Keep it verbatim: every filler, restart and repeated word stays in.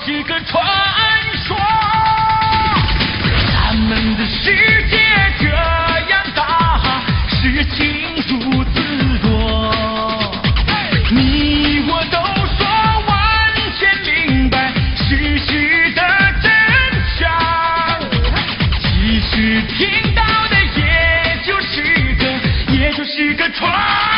是个传说。咱们的世界这样大，事情如此多，你我都说完全明白事实的真相，其实听到的也就是个，也就是个传